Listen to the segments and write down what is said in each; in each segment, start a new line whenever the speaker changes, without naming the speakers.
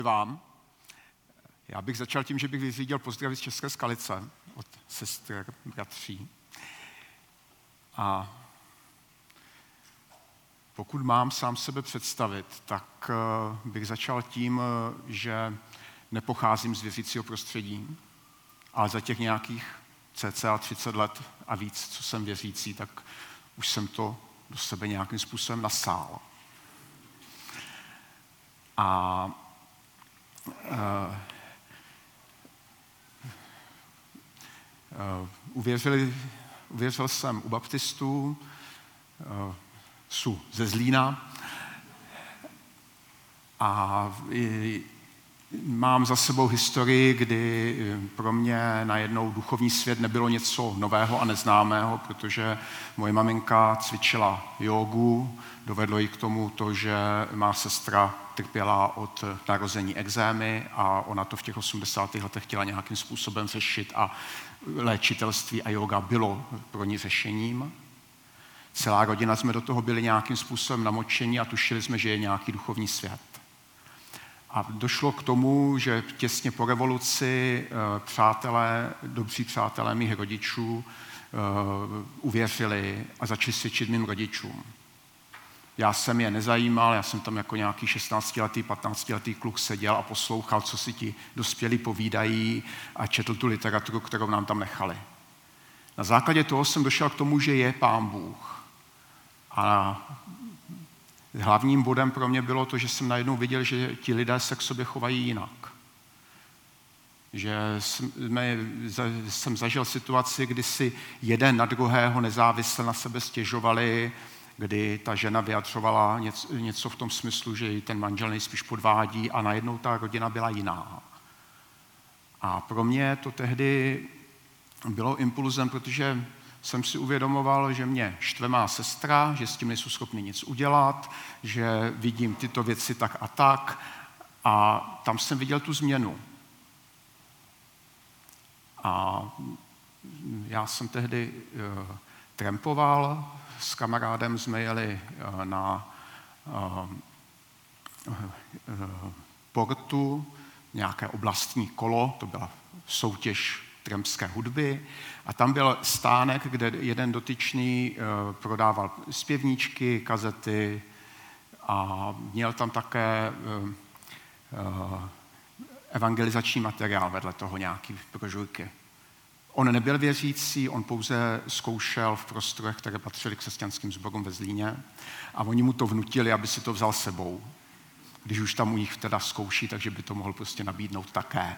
vám. Já bych začal tím, že bych vyřídil pozdraví z České Skalice od sestr, bratří. A pokud mám sám sebe představit, tak bych začal tím, že nepocházím z věřícího prostředí, ale za těch nějakých cca 30 let a víc, co jsem věřící, tak už jsem to do sebe nějakým způsobem nasál. A uvěřil jsem u baptistů, ze Zlína a mám za sebou historii, kdy pro mě najednou duchovní svět nebylo něco nového a neznámého, protože moje maminka cvičila jógu, dovedlo ji k tomu to, že má sestra trpěla od narození ekzémy a ona to v těch 80. letech chtěla nějakým způsobem řešit a léčitelství a jóga bylo pro ní řešením. Celá rodina jsme do toho byli nějakým způsobem namočeni a tušili jsme, že je nějaký duchovní svět. A došlo k tomu, že těsně po revoluci dobří přátelé mých rodičů uvěřili a začali svědčit mým rodičům. Já jsem je nezajímal, já jsem tam jako nějaký 16letý, 15letý kluk seděl a poslouchal, co si ti dospělí povídají a četl tu literaturu, kterou nám tam nechali. Na základě toho jsem došel k tomu, že je Pán Bůh. A hlavním bodem pro mě bylo to, že jsem najednou viděl, že ti lidé se k sobě chovají jinak. Že jsem zažil situaci, kdy si jeden na druhého nezávisle na sebe stěžovali, kdy ta žena vyjadřovala něco v tom smyslu, že ji ten manžel nejspíš podvádí a najednou ta rodina byla jiná. A pro mě to tehdy bylo impulzem, protože jsem si uvědomoval, že mě štve má sestra, že s tím nejsou schopni nic udělat, že vidím tyto věci tak a tak a tam jsem viděl tu změnu. A já jsem tehdy trampoval, s kamarádem jsme jeli na Portu, nějaké oblastní kolo, to byla soutěž trampské hudby a tam byl stánek, kde jeden dotyčný prodával zpěvníčky, kazety a měl tam také evangelizační materiál vedle toho, nějaký brožurky. On nebyl věřící, on pouze zkoušel v prostorech, které patřily křesťanským sborům ve Zlíně a oni mu to vnutili, aby si to vzal sebou. Když už tam u nich teda zkouší, takže by to mohl prostě nabídnout také.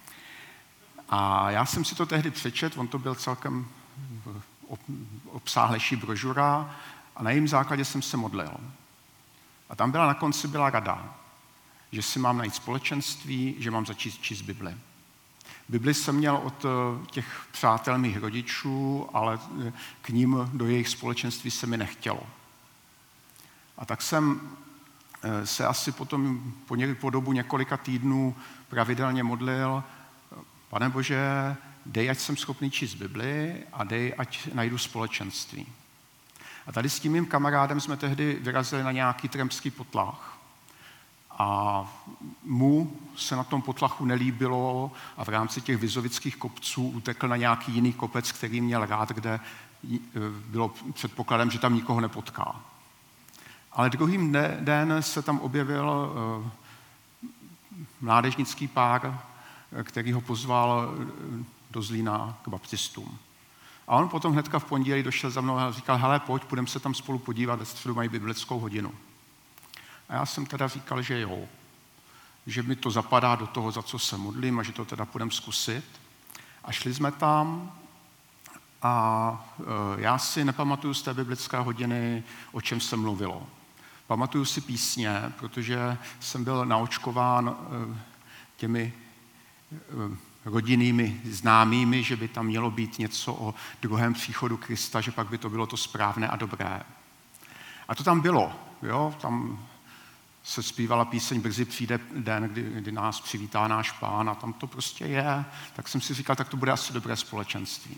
A já jsem si to tehdy přečetl, on to byl celkem obsáhlejší brožura a na jejím základě jsem se modlil. A tam na konci byla rada, že si mám najít společenství, že mám začít číst Bibli. Bibli jsem měl od těch přátel mých rodičů, ale k ním do jejich společenství se mi nechtělo. A tak jsem se asi potom po dobu několika týdnů pravidelně modlil: Pane Bože, dej, ať jsem schopný číst Bibli a dej, ať najdu společenství. A tady s tím mým kamarádem jsme tehdy vyrazili na nějaký trampský potlach. A mu se na tom potlachu nelíbilo a v rámci těch vizovických kopců utekl na nějaký jiný kopec, který měl rád, kde bylo předpokladem, že tam nikoho nepotká. Ale druhým den se tam objevil mládežnický pár, který ho pozval do Zlína k baptistům. A on potom hnedka v pondělí došel za mnou a říkal: hele, pojď, půjdeme se tam spolu podívat, ve středu mají biblickou hodinu. A já jsem teda říkal, že jo, že mi to zapadá do toho, za co se modlím a že to teda půjdeme zkusit. A šli jsme tam a já si nepamatuju z té biblické hodiny, o čem se mluvilo. Pamatuju si písně, protože jsem byl naočkován těmi rodinnými známými, že by tam mělo být něco o druhém příchodu Krista, že pak by to bylo to správné a dobré. A to tam bylo, jo, tam se zpívala píseň Brzy přijde den, kdy nás přivítá náš Pán a tam to prostě je. Tak jsem si říkal, tak to bude asi dobré společenství.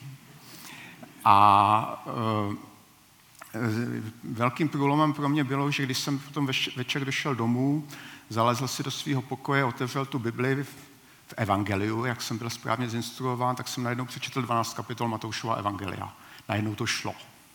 A velkým průlomem pro mě bylo, že když jsem potom večer došel domů, zalezl si do svého pokoje, otevřel tu Bibli v Evangeliu, jak jsem byl správně zinstruován, tak jsem najednou přečetl 12 kapitol Matoušova Evangelia. Najednou to šlo.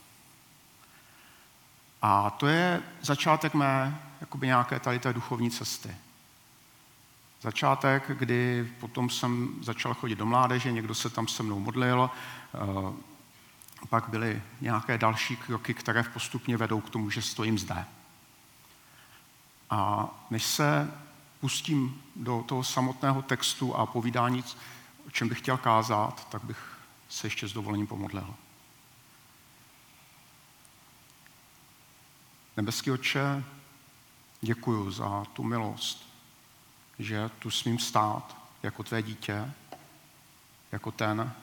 A to je začátek mé jakoby nějaké tady té duchovní cesty. Začátek, kdy potom jsem začal chodit do mládeže, někdo se tam se mnou modlil, pak byly nějaké další kroky, které postupně vedou k tomu, že stojím zde. A než se pustím do toho samotného textu a povídání, o čem bych chtěl kázat, tak bych se ještě s dovolením pomodlil. Nebeský Otče, děkuju za tu milost, že tu smím stát jako tvé dítě, jako ten,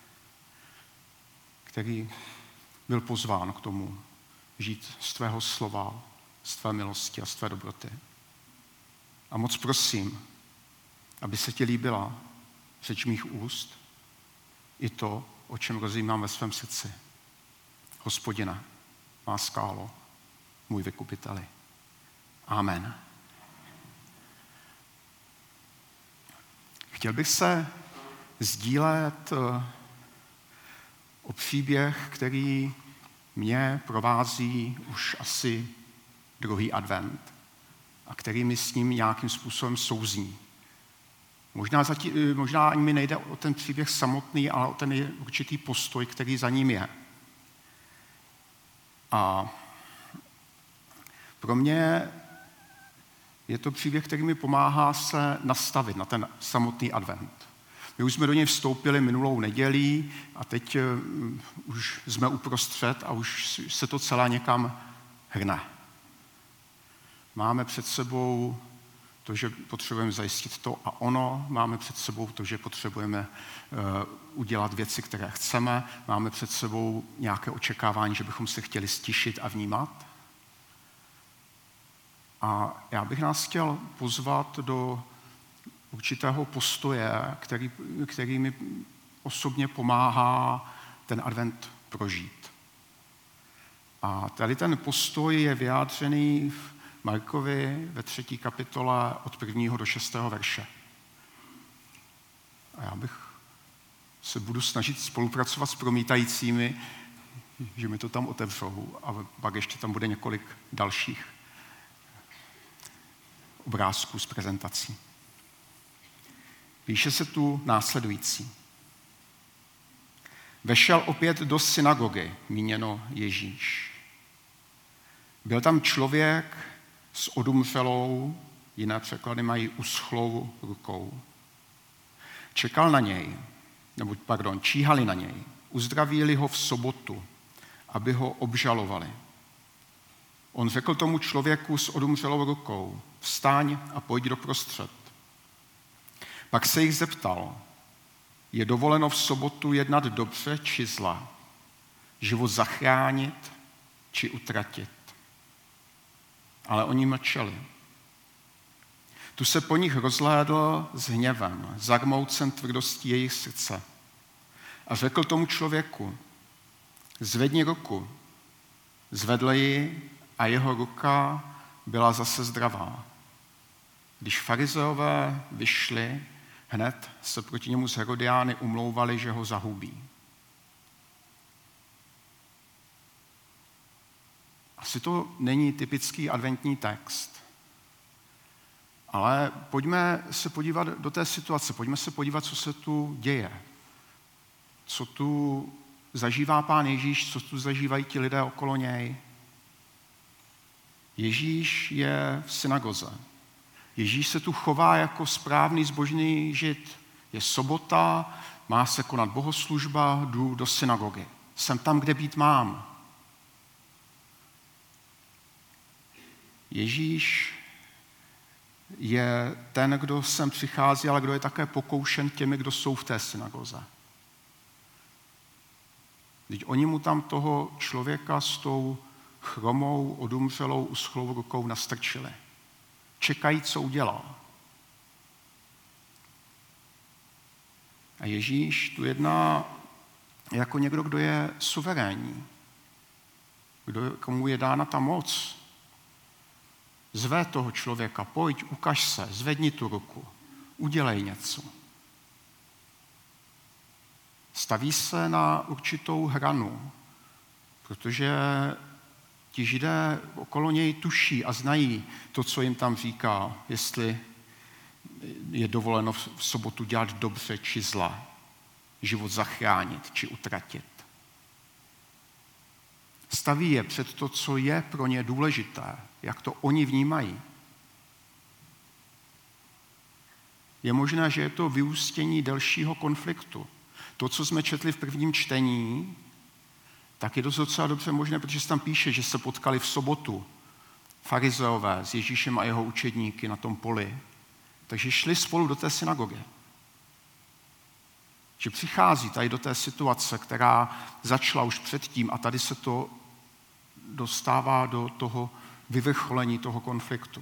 který byl pozván k tomu žít z tvého slova, z tvé milosti a z tvé dobroty. A moc prosím, aby se ti líbila řeč mých úst i to, o čem rozjímám ve svém srdci. Hospodine, má skálo, můj vykupiteli. Amen. Chtěl bych se sdílet o příběh, který mě provází už asi druhý advent a který mi s ním nějakým způsobem souzní. Možná ani mi nejde o ten příběh samotný, ale o ten určitý postoj, který za ním je. A pro mě je to příběh, který mi pomáhá se nastavit na ten samotný advent. My už jsme do něj vstoupili minulou nedělí a teď už jsme uprostřed a už se to celé někam hrne. Máme před sebou to, že potřebujeme zajistit to a ono, máme před sebou to, že potřebujeme udělat věci, které chceme, máme před sebou nějaké očekávání, že bychom se chtěli stišit a vnímat. A já bych nás chtěl pozvat do určitého postoje, který mi osobně pomáhá ten advent prožít. A tady ten postoj je vyjádřený v Markovi ve 3. kapitole od 1. do 6. verše. A já se budu snažit spolupracovat s promítajícími, že mi to tam otevřou a pak ještě tam bude několik dalších obrázků z prezentací. Píše se tu následující. Vešel opět do synagogy, míněno Ježíš. Byl tam člověk s odumřelou, jiné překlady mají uschlou rukou. Číhali na něj. Uzdravili ho v sobotu, aby ho obžalovali. On řekl tomu člověku s odumřelou rukou, vstaň a pojď doprostřed. Pak se jich zeptal, je dovoleno v sobotu jednat dobře či zle, život zachránit či utratit. Ale oni mlčeli. Tu se po nich rozhlédl s hněvem, zarmoucen tvrdostí jejich srdce. A řekl tomu člověku, zvedni ruku. Zvedl ji a jeho ruka byla zase zdravá. Když farizeové vyšli, hned se proti němu z Herodiány umlouvali, že ho zahubí. Asi to není typický adventní text, ale pojďme se podívat do té situace, pojďme se podívat, co se tu děje. Co tu zažívá Pán Ježíš, co tu zažívají ti lidé okolo něj. Ježíš je v synagoze. Ježíš se tu chová jako správný zbožný žid. Je sobota, má se konat bohoslužba, jdu do synagogy. Jsem tam, kde být mám. Ježíš je ten, kdo sem přichází, ale kdo je také pokoušen těmi, kdo jsou v té synagoze. Když oni mu tam toho člověka s tou chromou, odumřelou, uschlou rukou nastrčili. Čekají, co udělá. A Ježíš tu jedná jako někdo, kdo je suverénní. Komu je dána ta moc Zve toho člověka, pojď, ukaž se, zvedni tu ruku, udělej něco. Staví se na určitou hranu, protože ti Židé okolo něj tuší a znají to, co jim tam říká, jestli je dovoleno v sobotu dělat dobře či zla, život zachránit či utratit. Staví je před to, co je pro ně důležité, jak to oni vnímají. Je možné, že je to vyústění delšího konfliktu. To, co jsme četli v prvním čtení, tak je to docela dobře možné, protože se tam píše, že se potkali v sobotu farizeové s Ježíšem a jeho učedníky na tom poli. Takže šli spolu do té synagogy. Že přichází tady do té situace, která začala už předtím a tady se to dostává do toho vyvrcholení toho konfliktu.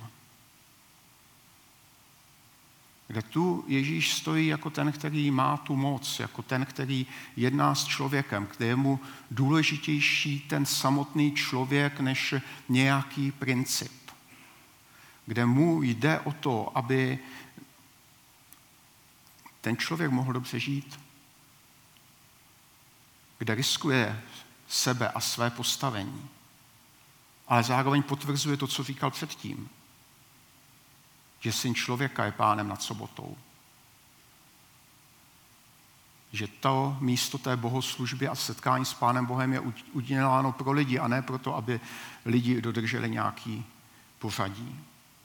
Kde tu Ježíš stojí jako ten, který má tu moc, jako ten, který jedná s člověkem, kde je mu důležitější ten samotný člověk než nějaký princip. Kde mu jde o to, aby ten člověk mohl dobře žít. Kde riskuje sebe a své postavení. Ale zároveň potvrzuje to, co říkal předtím. Že syn člověka je pánem nad sobotou. Že to místo té bohoslužby a setkání s Pánem Bohem je uděláno pro lidi a ne proto, aby lidi dodrželi nějaký pořadí.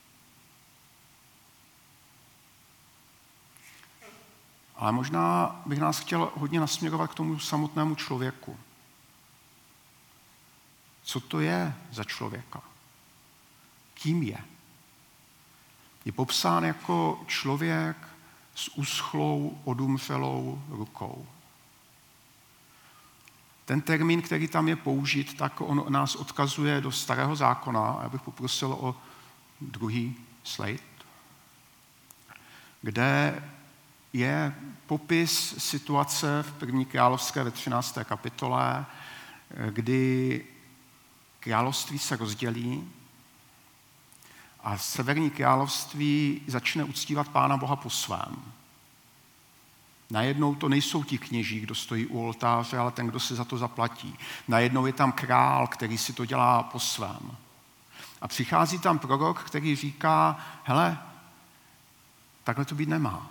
Ale možná bych nás chtěl hodně nasměrovat k tomu samotnému člověku. Co to je za člověka? Kým je? Je popsán jako člověk s uschlou, odumřelou rukou. Ten termín, který tam je použit, tak on nás odkazuje do Starého zákona. Já bych poprosil o druhý slide, kde je popis situace v 1. královské ve 13. kapitole, kdy království se rozdělí a severní království začne uctívat Pána Boha po svém. Najednou to nejsou ti kněží, kdo stojí u oltáře, ale ten, kdo si za to zaplatí. Najednou je tam král, který si to dělá po svém. A přichází tam prorok, který říká, hele, takhle to být nemá.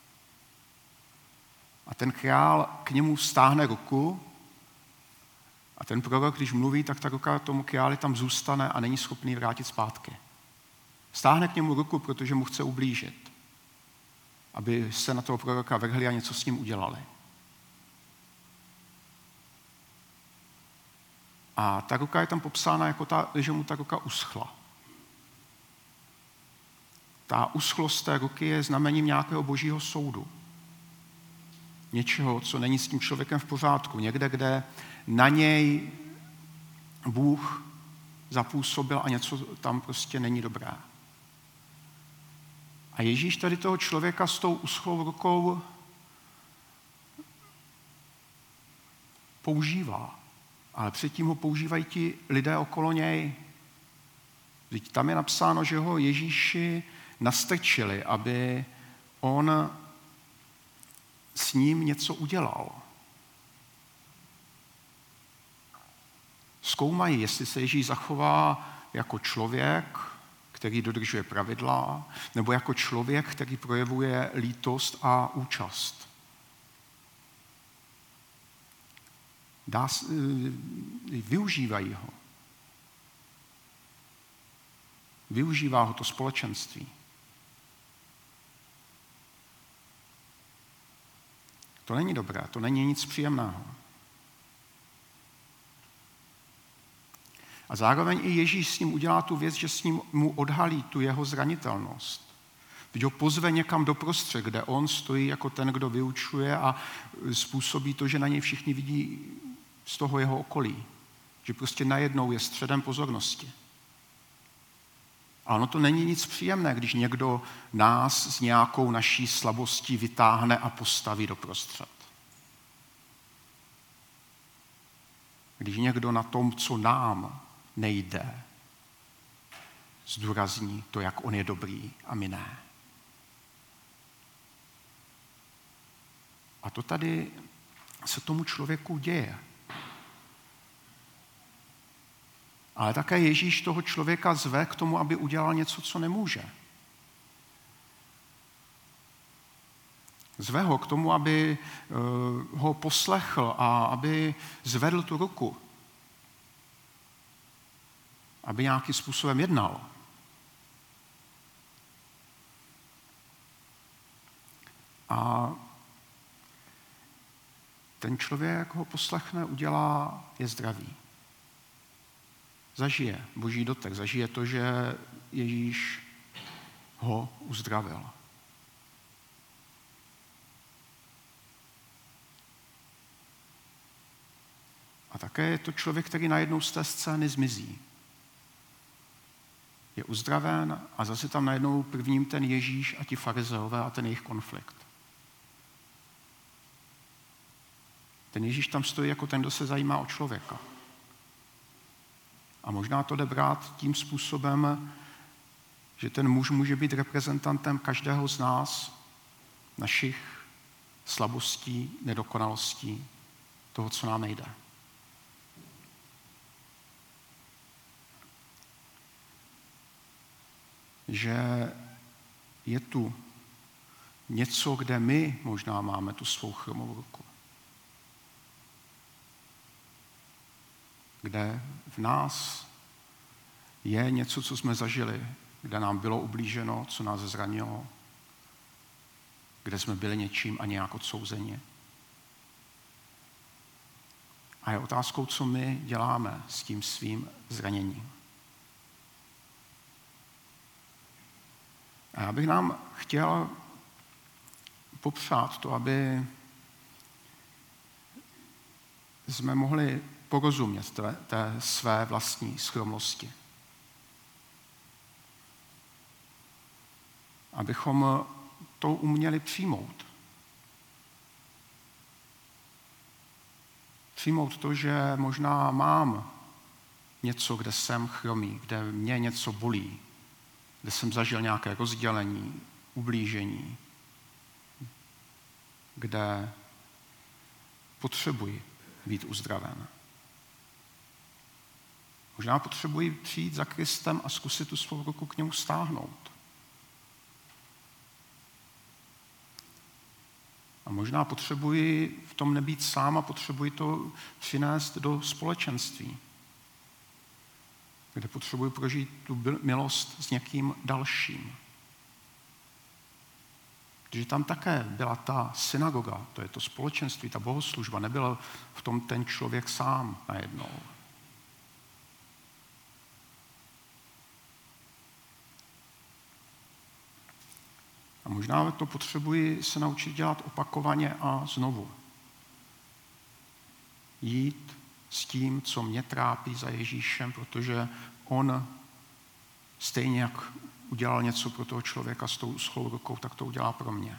A ten král k němu stáhne ruku a ten prorok, když mluví, tak ta ruka tomu králi tam zůstane a není schopný vrátit zpátky. Stáhne k němu ruku, protože mu chce ublížit, aby se na toho proroka vrhli a něco s ním udělali. A ta ruka je tam popsána jako že mu ta ruka uschla. Ta uschlost té ruky je znamením nějakého božího soudu. Něčeho, co není s tím člověkem v pořádku. Někde, kde na něj Bůh zapůsobil a něco tam prostě není dobré. A Ježíš tady toho člověka s tou uschlou rukou používá. Ale předtím ho používají ti lidé okolo něj. Vždyť tam je napsáno, že ho Ježíši nastrčili, aby on s ním něco udělal. Zkoumají, jestli se Ježíš zachová jako člověk, který dodržuje pravidla, nebo jako člověk, který projevuje lítost a účast. Využívají ho. Využívá ho to společenství. To není dobré, to není nic příjemného. A zároveň i Ježíš s ním udělá tu věc, že s ním mu odhalí tu jeho zranitelnost. Teď ho pozve někam doprostřed, kde on stojí jako ten, kdo vyučuje a způsobí to, že na něj všichni vidí z toho jeho okolí. Že prostě najednou je středem pozornosti. A ono to není nic příjemné, když někdo nás s nějakou naší slabostí vytáhne a postaví doprostřed. Když někdo na tom, co nám nejde, zdůrazní to, jak on je dobrý a my ne. A to tady se tomu člověku děje. Ale také Ježíš toho člověka zve k tomu, aby udělal něco, co nemůže. Zve ho k tomu, aby ho poslechl a aby zvedl tu ruku. Aby nějakým způsobem jednal. A ten člověk ho poslechne, udělá, je zdravý. Zažije boží dotek, zažije to, že Ježíš ho uzdravil. A také je to člověk, který najednou z té scény zmizí. Je uzdraven a zase tam najednou prvním ten Ježíš a ti farizeové a ten jejich konflikt. Ten Ježíš tam stojí jako ten, kdo se zajímá o člověka. A možná to jde brát tím způsobem, že ten muž může být reprezentantem každého z nás, našich slabostí, nedokonalostí, toho, co nám nejde. Že je tu něco, kde my možná máme tu svou chromou ruku. Kde v nás je něco, co jsme zažili, kde nám bylo ublíženo, co nás zranilo, kde jsme byli něčím a nějak odsouzeni. A je otázkou, co my děláme s tím svým zraněním. A já bych nám chtěl popřát to, aby jsme mohli porozumět té své vlastní skromnosti. Abychom to uměli přijmout. Přijmout to, že možná mám něco, kde jsem chromý, kde mě něco bolí, kde jsem zažil nějaké rozdělení, ublížení, kde potřebuji být uzdraven. Možná potřebuji přijít za Kristem a zkusit tu svou ruku k němu stáhnout. A možná potřebuji v tom nebýt sám a potřebuji to přinést do společenství, kde potřebuji prožít tu milost s někým dalším. Protože tam také byla ta synagoga, to je to společenství, ta bohoslužba, nebyl v tom ten člověk sám najednou. A možná to potřebuji se naučit dělat opakovaně a znovu. Jít s tím, co mě trápí za Ježíšem, protože on stejně jak udělal něco pro toho člověka s tou uschlou rukou, tak to udělá pro mě.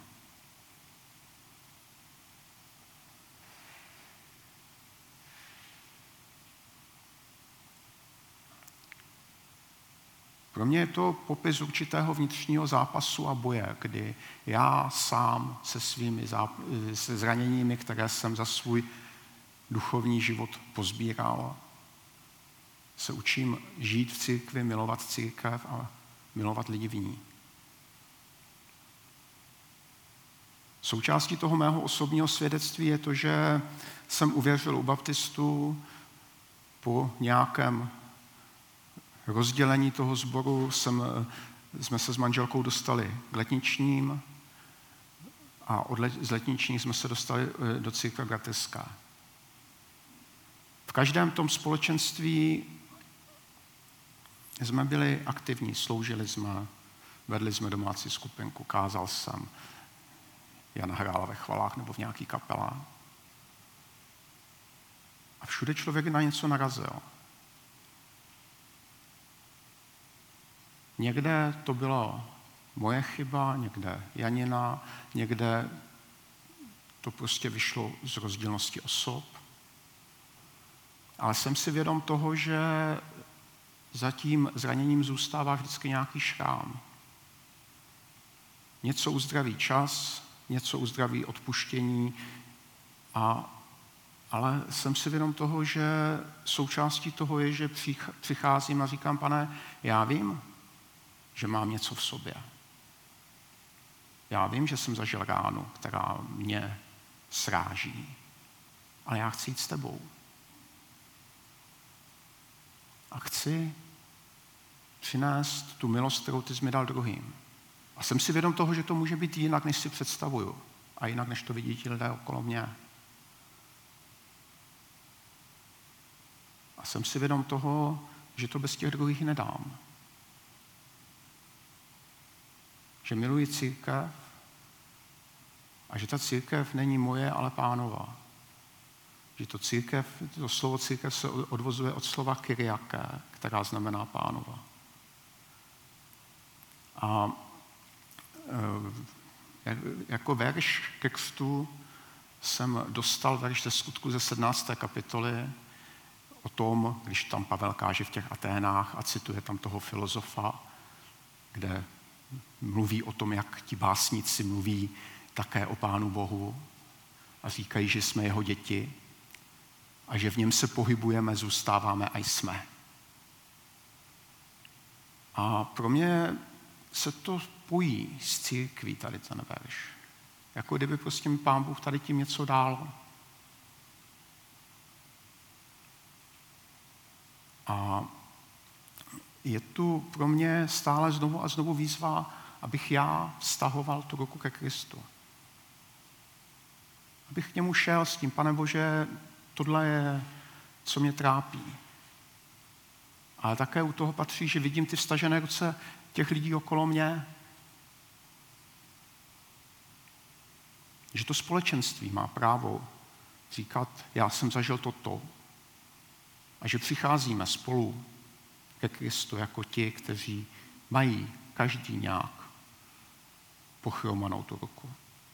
Pro mě je to popis určitého vnitřního zápasu a boje, kdy já sám se svými se zraněními, které jsem za svůj duchovní život pozbíral, se učím žít v církvi, milovat církev a milovat lidi v ní. Součástí toho mého osobního svědectví je to, že jsem uvěřil u baptistů po nějakém rozdělení toho sboru jsme se s manželkou dostali k letničním a z letničních jsme se dostali do církve bratrská. V každém tom společenství jsme byli aktivní, sloužili jsme, vedli jsme domácí skupinku, kázal jsem, Jana hrála ve chvalách nebo v nějaký kapelách. A všude člověk na něco narazil. Někde to bylo moje chyba, někde Janina, někde to prostě vyšlo z rozdílnosti osob. Ale jsem si vědom toho, že za tím zraněním zůstává vždycky nějaký šrám. Něco uzdraví čas, něco uzdraví odpuštění, ale jsem si vědom toho, že součástí toho je, že přicházím a říkám, Pane, já vím, že mám něco v sobě. Já vím, že jsem zažil ránu, která mě sráží, ale já chci jít s tebou. A chci přinést tu milost, kterou ty jsi mi dal druhým. A jsem si vědom toho, že to může být jinak, než si představuju. A jinak, než to vidí ti lidé okolo mě. A jsem si vědom toho, že to bez těch druhých nedám. Že miluji církev a že ta církev není moje, ale Pánova. Že to slovo církev se odvozuje od slova kyriake, která znamená Pánova. A jako verš ke křtu jsem dostal verš ze Skutku ze 17. kapitoly o tom, když tam Pavel káže v těch Aténách a cituje tam toho filozofa, kde mluví o tom, jak ti básníci mluví také o Pánu Bohu a říkají, že jsme jeho děti a že v něm se pohybujeme, zůstáváme a jsme. A pro mě se to pojí s církví tady ten verš. Jako kdyby prostě mi Pán Bůh tady tím něco dal. A je tu pro mě stále znovu a znovu výzva, abych já vztahoval tu ruku ke Kristu. Abych k němu šel s tím, Pane Bože, tohle je, co mě trápí. Ale také u toho patří, že vidím ty vstažené ruce těch lidí okolo mě. Že to společenství má právo říkat, já jsem zažil toto. A že přicházíme spolu ke Kristu jako ti, kteří mají každý nějak pochromanou tu ruku.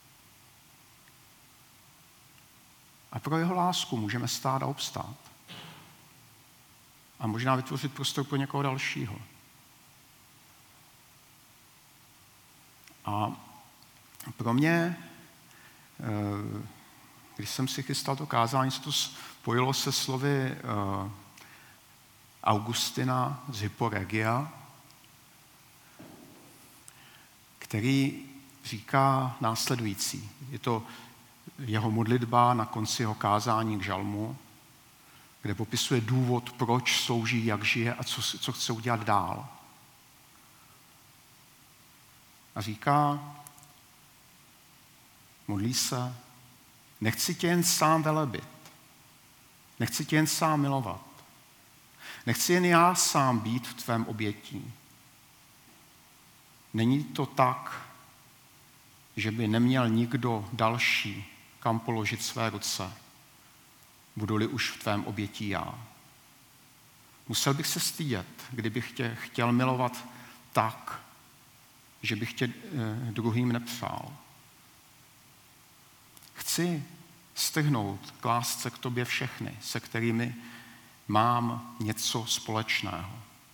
A pro jeho lásku můžeme stát a obstát. A možná vytvořit prostor pro někoho dalšího. A pro mě, když jsem si chystal to kázání, se to spojilo se slovy Augustina z Hyporegia, který říká následující. Je to jeho modlitba na konci jeho kázání k žalmu, kde popisuje důvod, proč slouží, jak žije a co chce udělat dál. A říká, modlí se, nechci tě jen sám velebit, nechci tě jen sám milovat, nechci jen já sám být v tvém obětí. Není to tak, že by neměl nikdo další, kam položit své ruce, budu-li už v tvém obětí já. Musel bych se stydět, kdybych tě chtěl milovat tak, že bych tě druhým nepřál. Chci strhnout k lásce k tobě všechny, se kterými mám něco společného.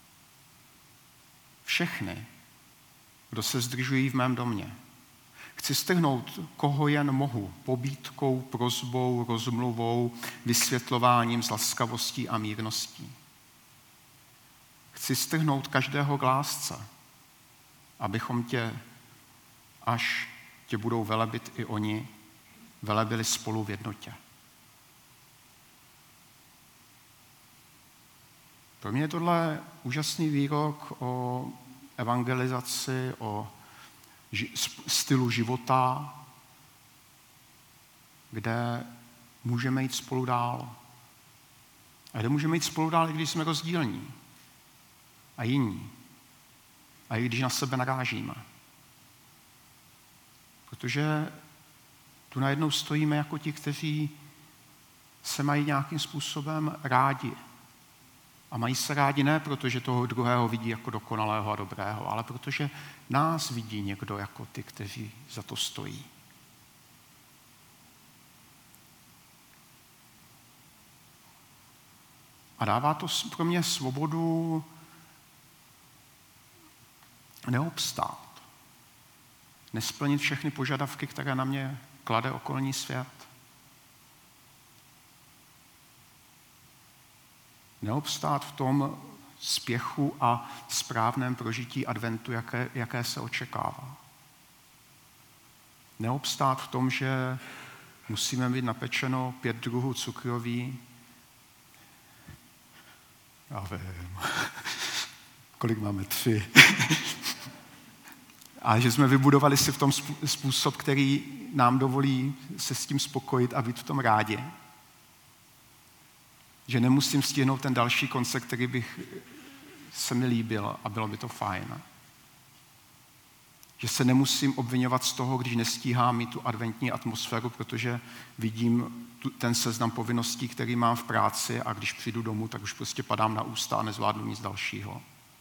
Všechny, kdo se zdržují v mém domě. Chci strhnout, koho jen mohu, pobídkou, prosbou, rozmluvou, vysvětlováním s laskavostí a mírností. Chci strhnout každého k lásce, abychom tě, až tě budou velebit i oni, velebili spolu v jednotě. Pro mě je tohle úžasný výrok o evangelizaci, o stylu života, kde můžeme jít spolu dál. A kde můžeme jít spolu dál, i když jsme rozdílní a jiní. A i když na sebe narážíme. Protože tu najednou stojíme jako ti, kteří se mají nějakým způsobem rádi. A mají se rádi ne proto, že toho druhého vidí jako dokonalého a dobrého, ale protože nás vidí někdo jako ty, kteří za to stojí. A dává to pro mě svobodu neobstát. Nesplnit všechny požadavky, které na mě klade okolní svět. Neobstát v tom spěchu a správném prožití adventu, jaké se očekává. Neobstát v tom, že musíme mít napečeno 5 druhů cukroví. Já vím. Kolik máme? 3. A že jsme vybudovali si v tom způsob, který nám dovolí se s tím spokojit a být v tom rádi. Že nemusím stihnout ten další koncert, který bych se mi líbil a bylo by to fajn. Že se nemusím obvinovat z toho, když nestíhám mít tu adventní atmosféru, protože vidím ten seznam povinností, který mám v práci a když přijdu domů, tak už prostě padám na ústa a nezvládnu nic dalšího.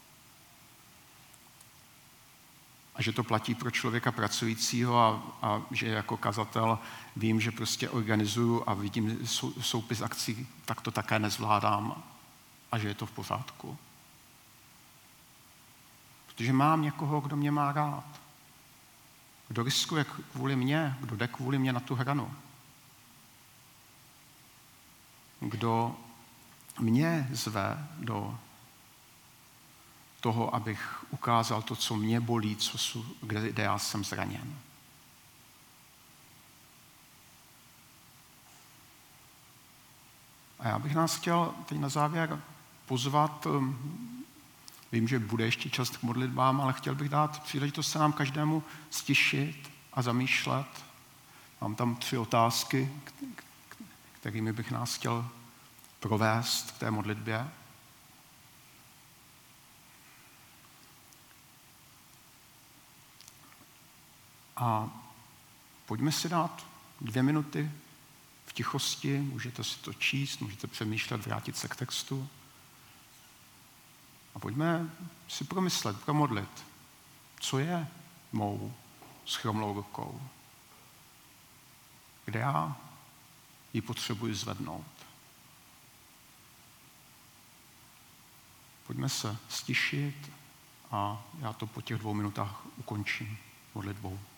A že to platí pro člověka pracujícího a že jako kazatel vím, že prostě organizuju a vidím soupis akcí, tak to také nezvládám a že je to v pořádku. Protože mám někoho, kdo mě má rád. Kdo riskuje kvůli mně, kdo jde kvůli mně na tu hranu. Kdo mě zve do toho, abych ukázal to, co mě bolí, kde já jsem zraněn. A já bych nás chtěl teď na závěr pozvat, vím, že bude ještě čas k modlitbám, ale chtěl bych dát příležitost se nám každému stišit a zamýšlet. Mám tam 3 otázky, kterými bych nás chtěl provést v té modlitbě. A pojďme si dát 2 minuty v tichosti, můžete si to číst, můžete přemýšlet, vrátit se k textu. A pojďme si promyslet, promodlit, co je mou schromlou rukou. Kde já ji potřebuji zvednout. Pojďme se stišit a já to po těch 2 minutách ukončím modlitbou.